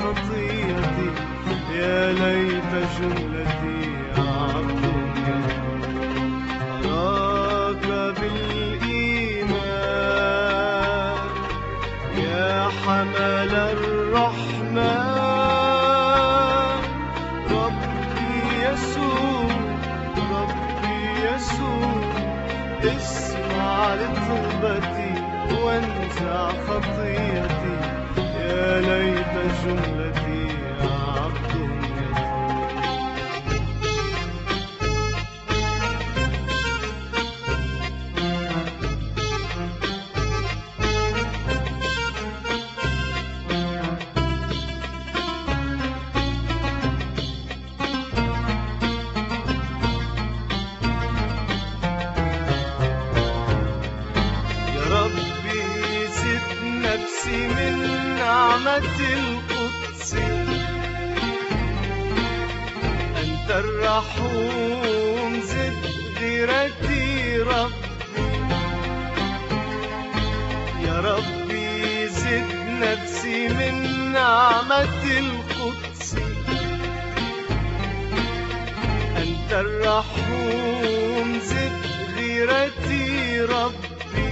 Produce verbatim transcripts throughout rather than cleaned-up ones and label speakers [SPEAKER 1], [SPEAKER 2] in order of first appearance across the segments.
[SPEAKER 1] خطيتي يا ليت جملتي عبد أراك بالإيمان يا حمل الرحمة ربي يسوع ربي يسوع اسمع لطلبتي وانزع خطيتي يا ليت جملتي عبد نفسي من نعمة القدس أنت الرحوم زد غيرتي ربي يا ربي زد نفسي من نعمة القدس أنت الرحوم زد غيرتي ربي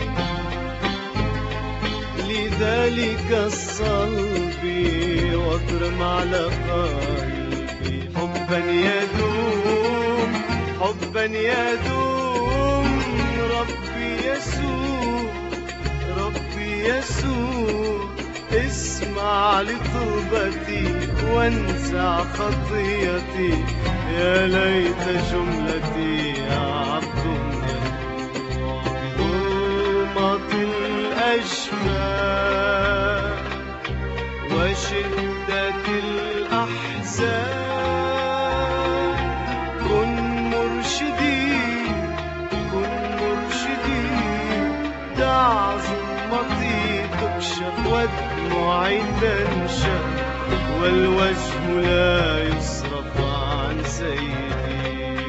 [SPEAKER 1] لذلك الصلب واضرم على قلبي حبا يدوم حبا يدوم ربي يسوع ربي يسوع اسمع لطلبتي وانزع خطيتي يا ليت جملتي عبد بظلمة الأشباه وشدة الأحزان كن مرشدي كن مرشدي دع ظلمتي تكشف ودموعي تنشف والوجه لا يصرف عن سيدي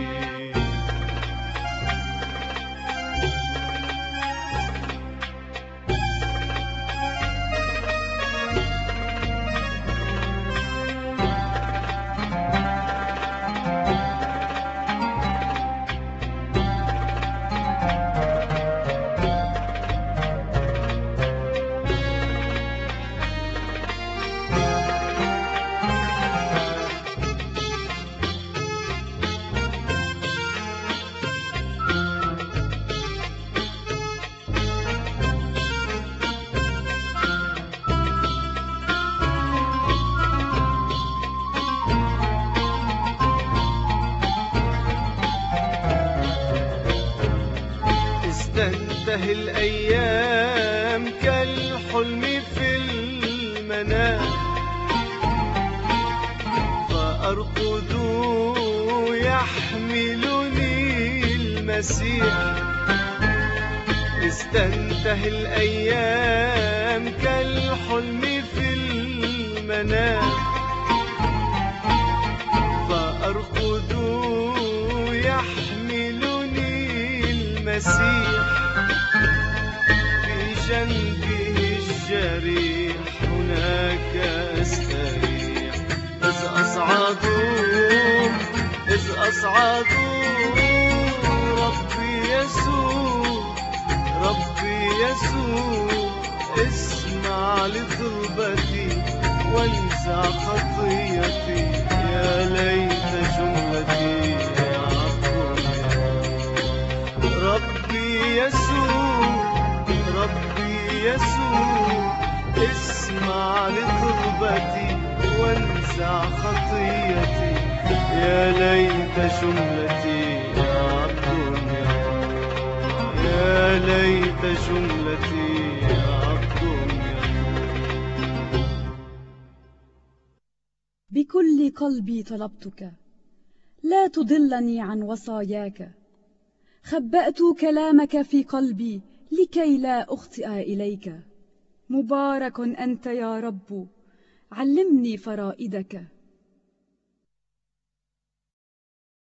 [SPEAKER 1] تنتهي الأيام كالحلم في المنام فأرقد يحملني المسيح تنتهي الأيام كالحلم في المنام فأرقد يحملني المسيح في جنبه الجريح هناك أستريح إذ أصعد إذ أصعد ربي يسوع ربي يسوع اسمع لطلبتي وانزع خطيتي يا ليت جملتي ربي يسوع ربي يسوع اسمع لطلبتي وانزع خطيتي يا ليت جملتي عبد يا ليت جملتي عبد
[SPEAKER 2] بكل قلبي طلبتك لا تضلني عن وصاياك خبأت كلامك في قلبي لكي لا أخطئ إليك مبارك أنت يا رب علمني فرائدك